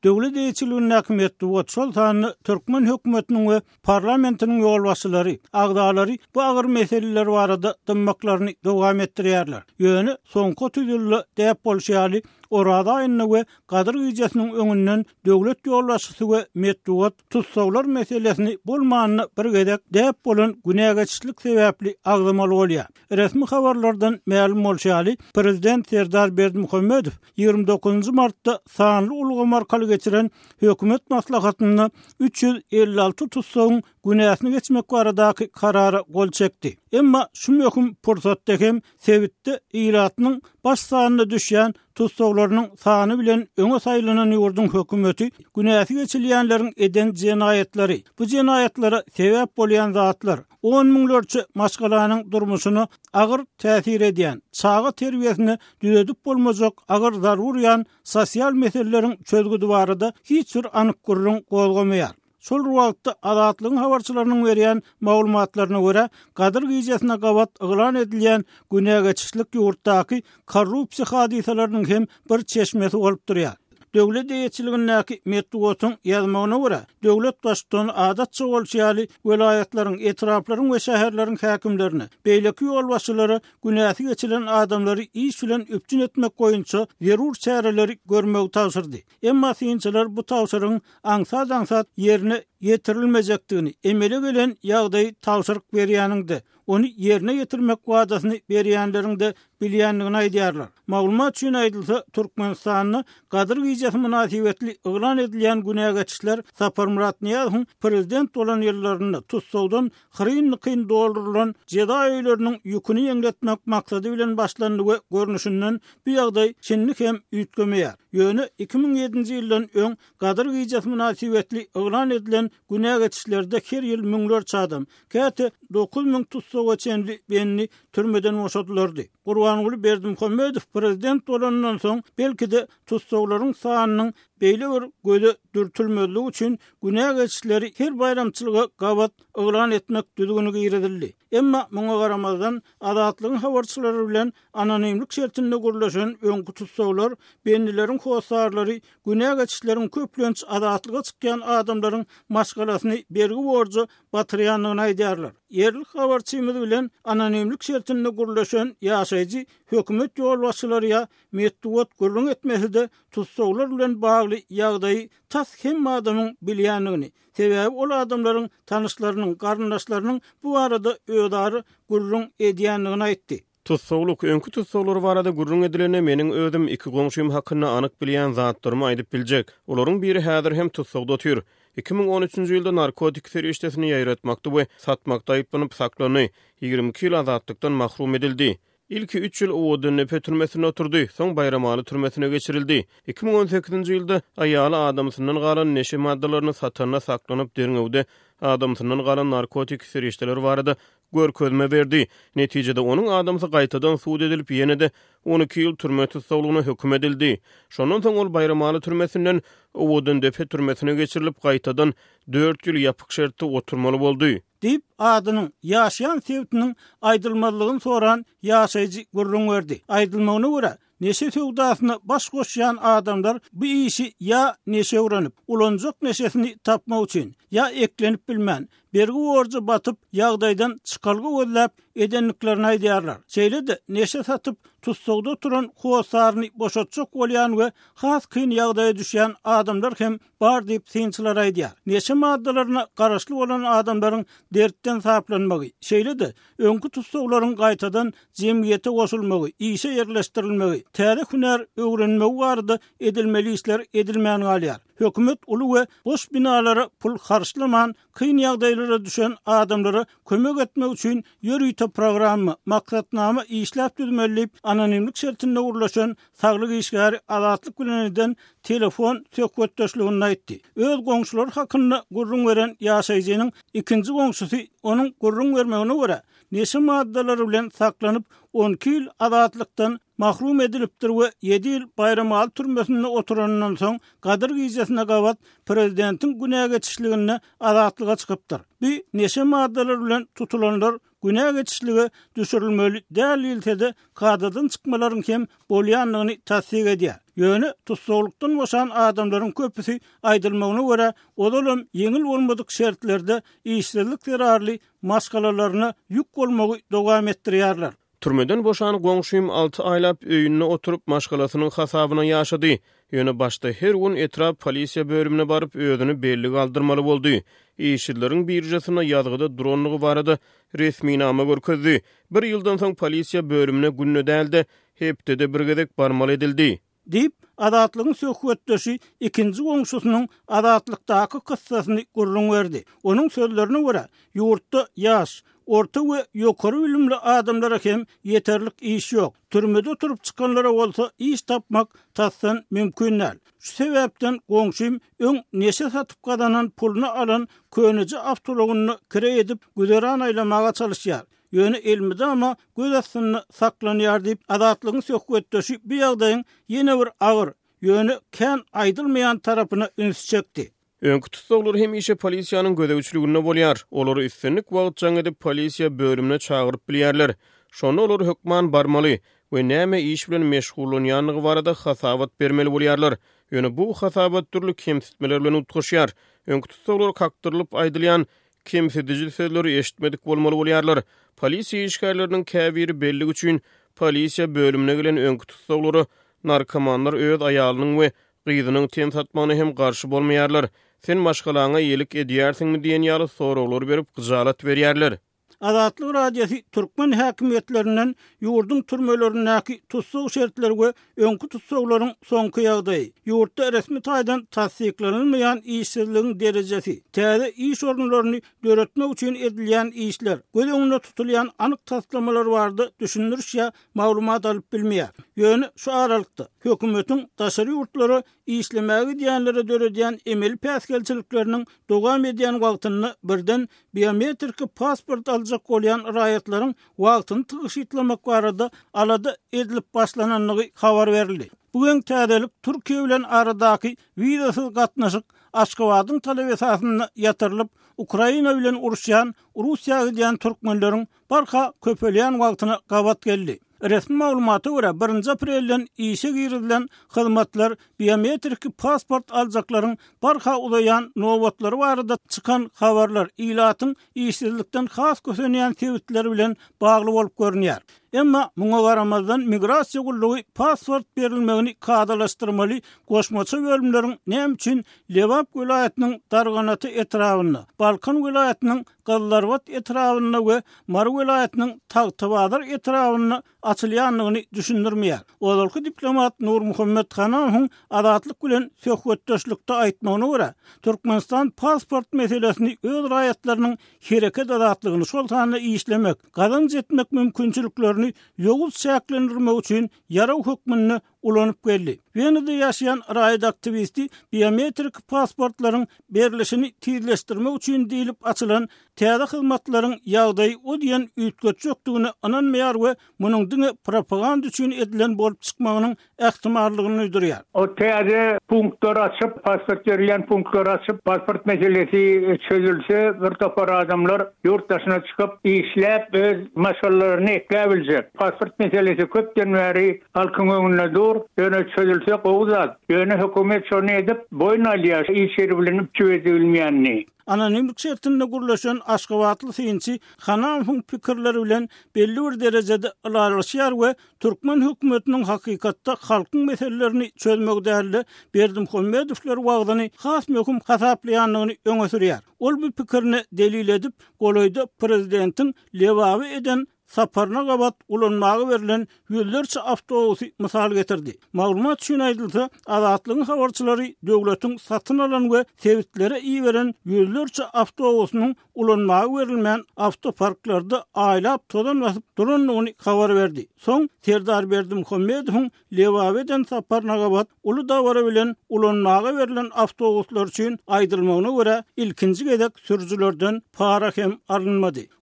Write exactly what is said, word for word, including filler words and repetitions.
Döwlet eýçiliginiň häkimetli we şol sany Türkmen hökümetiniň we parlamentiniň ýolbaşçylary, agdalary bu agyr meseleler barada dymmaklaryny dowam etdirýärler. Ýöne soňky tüzülli däp bolşýaly orada aýyny we gadyr güýjesiniň öňünden döwlet ýolbaşçysy we metduat tutsaglar meselesini bolmanyny bir gedek däp bolan günägeçlik sebäpli agdamaly bolýar. Resmi habarlardan ma'lum bolşýaly, Prezident Serdar Berdimuhammedow ýygrimi dokuzynjy martda sanly ulgamy arkaly geçiren hökümet maslahatyna üç yüz elli alty tutsagyň günäsini geçmek baradaky karara gol çekdi. Emma şu möhüm pursatda hem Sewitde iratynyň baş sanyna düşýän tutsaglarynyň sany bilen öňe saýlanan ýurdun hökümeti günäsi geçilýänleriň eden jenaýetleri, bu jenaýetlara sebäp bolýan zatlar on miňlerçe maşgalanyň durmuşyny agyr täsir edýän, çağa terbiýesini düzedip bolmazak agyr zarurýan sosial meseleleriň çözgüdi barada hiç bir anyk gurrun gozgamaýar. Şol wagtda adatlygyň habarçylarynyň berýän maglumatlaryna görä, gadyr güýjesine gabat yglan edilýän günägeçlik ýurtdaky korrupsiýa hadisalarynyň hem bir çeşmesi bolup durýar. Döwlet eýçiligindäki metduatyň ýazmagyna görä, döwlet başçylygyny adatça bolşýaly welaýatlaryň, etraplaryň we şäherleriň häkimlerini, beýleki ýolbaşçylary günäsi geçilen adamlary iş bilen öpçün etmek goýunça zerur çäreleri görmegi tawsyrdy. Emma synçylar bu tawsyryň aňsat-aňsat ýerine ýetirilmejekdigini, emele gelen ýagdaý tawsyryk berýäninde onu yerine getirmek wadasyny berýänleriň de bilýänligini aýdýarlar. Maglumat üçin aýdylsa, Türkmenistanyny gadyr güýjesi münasibetli yglan edilýän günägeçler Sapar Murat Niýazowyň prezident bolan ýyllaryny tutsagdan hyryn-hyryn doldurulan jeda öýleriniň ýüküni ýeňletmek maksady bilen başlandy we görnüşinden bu ýagdaý çinlik hem üýtgemeýär. Ýöne iki ming ýedinji ýyldan öň gadyr güýjesi münasibetli yglan edilen günägeçlerde her ýyl miňlerçe adam, käte dokuz ming tutsaga çenli benni türmeden boşatyldy. Gurbanuly Berdimuhammedow prezident bolandan soň belki de tutsaglaryň sanynyň beýle bir göze dürtülmezligi üçin günägeçleri her bayramçylyga gabat yglan etmek düzgünü giredildi. Emma muňa garamazdan adatlygyň habarçylary bilen anonimlik şertinde gurulýan öňkü tutsaglar bendilerin howsarlary günägeçleriň köplenç adatlyga çykýan adamlaryň maşgalasyny bergi borçy batyrýanlygyny aýdýarlar. Yerlik habarçymyz bilen anonimlik şertinde gurulýan ýaşaýjy hökümet ýolbaşçylary ýa metduat gurrun etmesinde tutsaglar bilen bagly ýagdaýy tas hem adamyň bilýänligini, sebäbi ol adamlaryň tanışlarynyň, garyndaşlarynyň bu arada öýdary gurrun edýänligini aýtdy. Tutsagluk öňkü tutsaglar barada gurrun edilene meniň özüm iki goňşym hakyna anyk bilýän zatlarymy aýdyp biljek. Olaryň biri häzir hem tutsagda otyr. iki ming on üçinji ýylda narkotik serişdesini ýaýratmakda we satmakda aýyplanyp saklany, ýygrimi iki ýyl azatlykdan mahrum edildi. İlki üç ýyl Owodunnepe türmesine oturdy, soň Bayramaly türmesine geçirildi. iki ming on sekizinji ýylda aýaly adamsyndan galan neşe maddalaryny satanyna saklanyp derňewde adamsyndan galan narkotik serişdeler barada görkezme berdi. Netijede onun adamsy gaýtadan suud edilip ýene-de on iki ýyl türme tutsaglygyna höküm edildi. Şondan soň ol Bayramaly türmesinden Owodunnepe türmesine geçirilip gaýtadan dört ýyl ýapyk şertde oturmaly boldy. Dip adynyň ýaşaýan sebäpiniň aýdylmalygyny soran ýaşaýjy gurrun berdi. Aýdylmagyna görä, neşe sowdasyna baş goşýan adamlar bu işi ya neşe uranyp, ulanjak neşesini tapmak üçin, ya eklenip bilmän, bergi borçy batyp ýagdaýdan çykalgy gözläp edenliklerini aýdýarlar. Şeýle-de neşe satyp tutsagda turan howsaryny boşatjak bolýan we has kyn ýagdaýa düşýän adamlar hem bar diýip synçylar aýdýar. Neşe maddalaryna garaşly bolan adamlaryň dertden saplanmagy, şeýle-de öňkü tutsaglaryň gaýtadan jemgyýete goşulmagy, işe ýerleşdirilmegi, täze hüner öwrenmegi barada edilmeli işler edilmän galýar. Hökümet uly we boş binalara pul harçlaman, kyn ýagdaýlara düşen adamlara kömek etmek üçin ýörüýte programy, maksatnama işläp düzmelip anonimlik şertinde gurulýan saglyk işgäri adatlyk bilen eden telefon söhbetdeşligini aýtdy. Öz goňşular hakynda gurrun beren ýaşaýjynyň ikinji goňşusy onuň gurrun bermegine görä neşe maddalary bilen saklanyp on iki ýyl azatlykdan mahrum edilipdir we ýedi ýyl Bayramaly türmesinde oturandan soň gadyr güýjesine gabat prezidentiň günägeçişligine azatlyga çykypdyr. Bu neşe maddalar bilen tutulanlar günägeçişlige düşürilmeli däl ýyltede kadadan çykmalaryň hem bolýanlygyny tasdik edýär. Ýöne tutsaglykdan boşan adamlaryň köpüsi aýdylmagyna görä odalam ýeňil bolmadyk şertlerde işsizlik terarly maskalalarına ýük bolmagy dowam etdirýärler. Türmeden boşan goňşym alty aýlap öýünde oturup maşgalasynyň hasabyna ýaşady. Ýöne başda her gün etrap polisiýa bölümine baryp özüni belli galdyrmaly boldy. İşçileriň birjasyna ýazgyda dronlugy barada resmi nama görkezdi. Bir ýyldan soň polisiýa bölümine günne dälde hepde bir gezek barmaly edildi. Dip adatlygyň söhbetdeşi ikinji goňşusynyň adatlykdaky kyssasyny gurrun berdi. Onuň sözlerine görä, ýurtda ýaş, orta we ýokary bilimli adamlara hem yeterlik iş ýok. Türmede oturup çykanlara bolsa iş tapmak tassan mümkin näl. Şu sebäpden goňşym öň neşe satyp gadanan pulunu alan könüji awtologyny kire edip güzeran aýlamaga çalışýar. Ýöne elmide ama göz astyny saklanýar diýip adatlygyň söhbetdeşi bu ýagdaýyň ýene bir agyr, ýöne kän aýdylmaýan tarapyna üns çekdi. Öňkü tutsaglar hem işe polisiýanyň gödäwçiliginde bolýar. Olary üstünlik wagtjaň edip polisiýa bölümine çagyryp bilýärler. Şonu olar hökman barmaly we näme iş bilen meşgullanýanlygy barada hasabat bermeli bolýarlar. Ýöne bu hasabat türlü kemsitmeler bilen utgaşýar. Öňkü tutsaglar kakdyrlyp aýdylýan kemsitici sözleri eşitmedik bolmaly bolýarlar. Polisiýa işgärleriniň käbiri belli üçin polisiýa bölümine gelen öňkü tutsaglary narkomanlar öz aýalynyň we gyzynyň tem satmagyna hem garşy bolmaýarlar. Sen maşgalaňa ýelik edýärsiňmi diýen ýaly soraglar berip gyzalat berýärler. Adatlyk radiýasy Türkmen häkimetlerinden ýurdun türmelerindäki tutsag şertleri we öňkü tutsaglaryň soňky ýagdaýy, ýurtda resmi taýdan tasdiklanylmaýan işsizligiň derejesi, täze iş organlaryny döretmek üçin edilýän işler, göz öňünde tutulýan anyk taslamalar bardy, düşünürşä maglumat alyp bilmeýär. Ýöne şu aralykda hökümetiň daşary ýurtlary işlemäge diýenlere döredýän emel päsgelçilikleriniň dowam edýän wagtyny birden biometrik pasport aljak bolýan raýatlaryň wagtyny tygyşytlamak barada alada edilip başlananlygy habar berildi. Bugun täzelik Türkiýe bilen aradaky wizasyz gatnaşyk Aşgabatyň talep esasyny ýatyrylyp Ukraina bilen uruşýan Russiýa giden türkmenleriň barha köpelýän wagtyna gabat geldi. Resmi maglumata görä birinji aprelden işe girilen hyzmatlar biometrik pasport aljaklaryň barha ulaýan nowatlary barada çykan habarlar ilatyň işsizlikden has kösenýän sebäpler bilen bagly bolup görünýär. Emma muňa garamazdan migrasiýa gullugy pasport berilmegini kadalaşdyrmaly goşmaça bölümleriň näme üçin Lewap vilayatynyň Darganaty etrawyna, Balkan vilayatynyň Gallarbat etrawyna we Mar vilayatynyň Tagtabadar etrawyna açylýanlygyny düşündirmeýär. Olarky diplomat Nur Muhammed Hanaň adatlyk bilen söhbetdeşlikde aýtmagyna görä, Türkmenistan pasport meselesini öz raýatlarynyň hereket adatlygyny şol sany işlemek, gadan jetmek mümkinçiliklerini ýogul şäklendirmek üçin ýaraw hökmüni ulanyp geldi. Wenede ýaşaýan raýat aktivisti biometrik pasportlaryň berilişini tizleşdirmek üçin diýilip açylan täze hyzmatlaryň ýagdaýy o diýen üýtgeç ýokdugyny ananmaýar we munyň diňe propaganda üçin edilen bolup çykmagynyň ähtimallygyny öýdürýär. O täze punktlar açyp, pasport berilýän punktlar açyp, pasport meselesi çözülse, bir topar adamlar ýurtdaşyna çykyp işläp öz maşgallalaryny ekläp biljek. Pasport meselesi köpden beri halkyň öňünde dur, ýöne çözülse gowzat. Ýöne hökümet şonu edip boyun alýar, işleri bilen çözdürilmeýänni. Anonimlik şertinde gurlaşan Aşgabatly synçy Hanaň pikirleri bilen belli bir derejede alarlaşýar we Türkmen hökümetiniň hakykatda halkyň meselelerini çözmek däli Berdimuhammedowler wagtyny has möhüm hasaplaýanlygyny öňe sürýär. Ol bu pikirini delil edip goloýda prezidentiň lewaby eden saparna gabat ulanmagy berilen ýüllerçe awtobusy mysal getirdi. Maglumat üçin aýdylsa, adatlygyň habarçylary döwletiň satyn alan we sebäplere iý beren ýüllerçe awtobusynyň ulanmagy berilmän awtoparklarda aýlap todan basyp duranlygyny habar berdi. Soň Serdar Berdimuhammedowyň lewabeden saparna gabat uly dawara bilen ulanmagy berilen awtobuslar üçin aýdylmagyna görä ilkinji gezek sürüjilerden para hem alınmady.